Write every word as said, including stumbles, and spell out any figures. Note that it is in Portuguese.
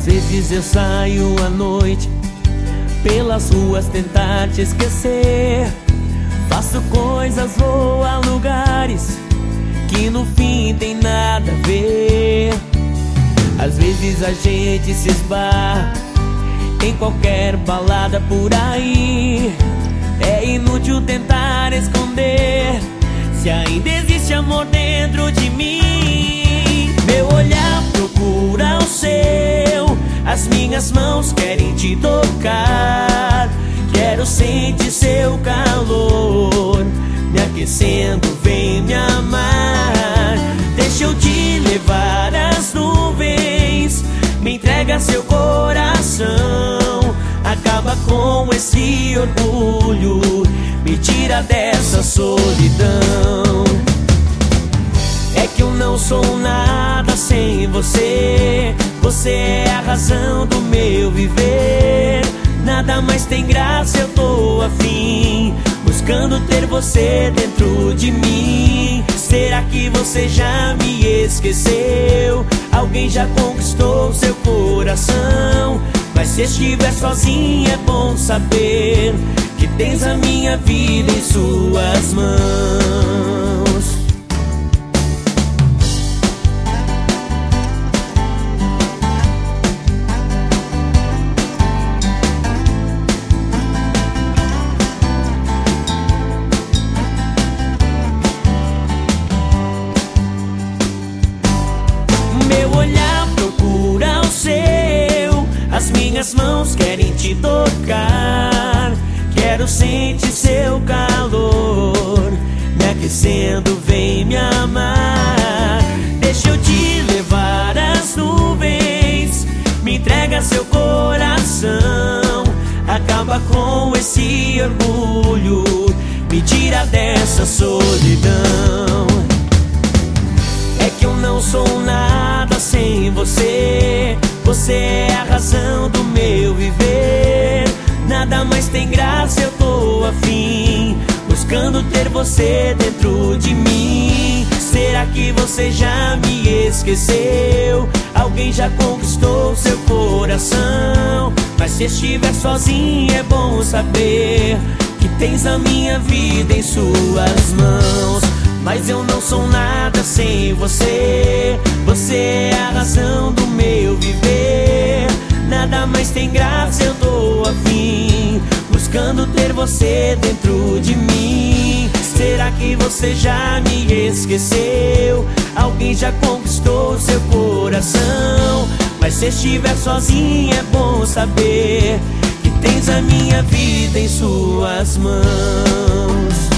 Às vezes eu saio à noite pelas ruas tentar te esquecer. Faço coisas, vou a lugares que no fim tem nada a ver. Às vezes a gente se esbarra em qualquer balada por aí. É inútil tentar esconder se ainda existe amor dentro de mim. Meu olhar procura o seu, as minhas mãos querem te tocar. Quero sentir seu calor me aquecendo, vem me amar. Deixa eu te levar às nuvens, me entrega seu coração. Acaba com esse orgulho, me tira dessa solidão. É que eu não sou nada sem você, você é a razão do meu viver. Nada mais tem graça, eu tô afim, buscando ter você dentro de mim. Será que você já me esqueceu? Alguém já conquistou seu coração? Mas se estiver sozinha é bom saber que tens a minha vida em suas mãos. Meu olhar procura o seu, as minhas mãos querem te tocar. Quero sentir seu calor me aquecendo, vem me amar. Deixa eu te levar às nuvens, me entrega seu coração. Acaba com esse orgulho, me tira dessa solidão. É que eu não sou nada sem você, você é a razão do meu viver. Nada mais tem graça, eu tô afim, buscando ter você dentro de mim. Será que você já me esqueceu? Alguém já conquistou seu coração? Mas se estiver sozinha é bom saber que tens a minha vida em suas mãos. Mas eu não sou nada sem você, você é a razão do meu viver. Nada mais tem graça, eu tô afim, buscando ter você dentro de mim. Será que você já me esqueceu? Alguém já conquistou seu coração? Mas se estiver sozinha é bom saber que tens a minha vida em suas mãos.